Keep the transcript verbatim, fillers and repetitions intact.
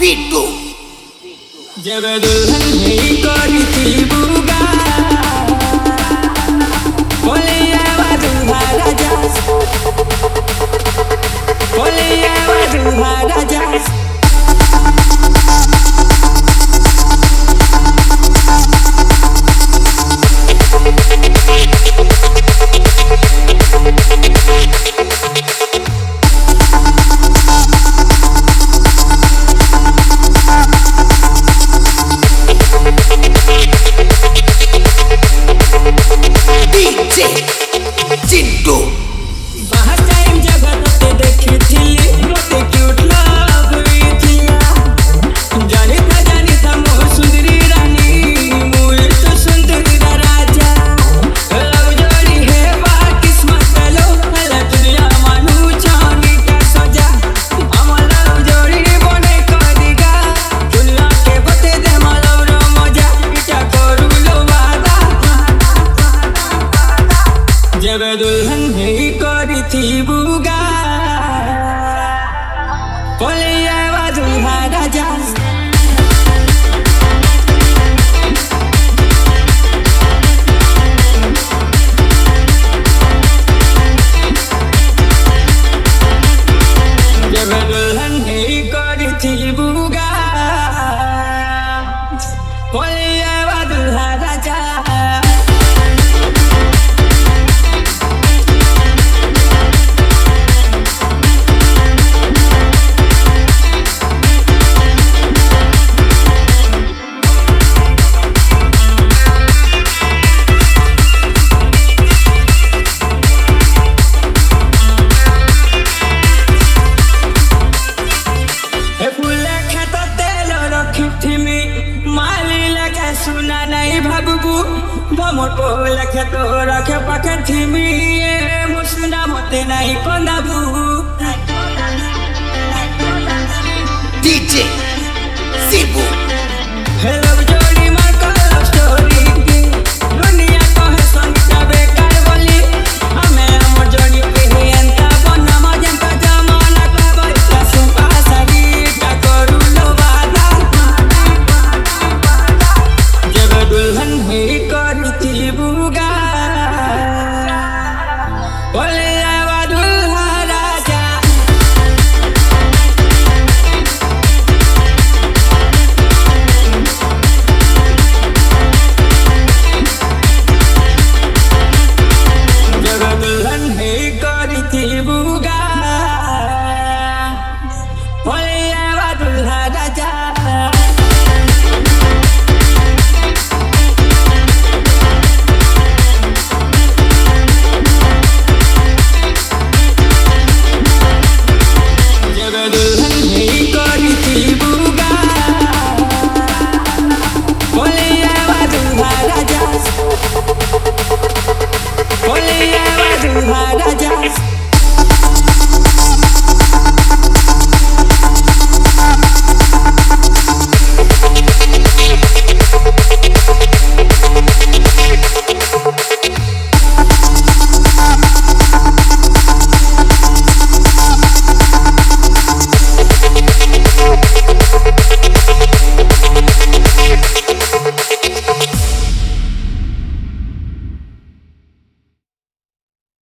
Pitu जब दुल्हन ही कोरी थी बुगा बोले आवा दुल्हा राजा बोले आवा दुल्हा राजा Cintu बाहर टाइम जगह ते देखी थी मोटे क्यूट लव हुई थी जाने था जाने था मोह सुंदरी रानी मूल तो सुंदरी राजा लव जोड़ी है बा किस्मत लो हला दुनिया मानू चांदी का सजा हम लव जोड़ी बने करेगा दुनिया के बते दे मालो रो मजा क्या करू लो वादा जब दुल्हन ही कोरी थी बुगा बोले आवा दुल्हा राजा जब दुल्हन ही कोरी थी बुगा बोले आवा दुल्हा राजा सुना नहीं भाबू बमोट बोल के तो रखे पके थीमी मुसुना मते नहीं कंदाबू D J Sibu हेलो जोड़ी मार को लव स्टोरी की दुनिया को है संगीत बेकार बोली हमें हम जोड़ी पे ही अंता बना मजंता जमाना का बैठा सुपा सरी का करू लो वादा जब दुल्हन ही कोरी थी बुगा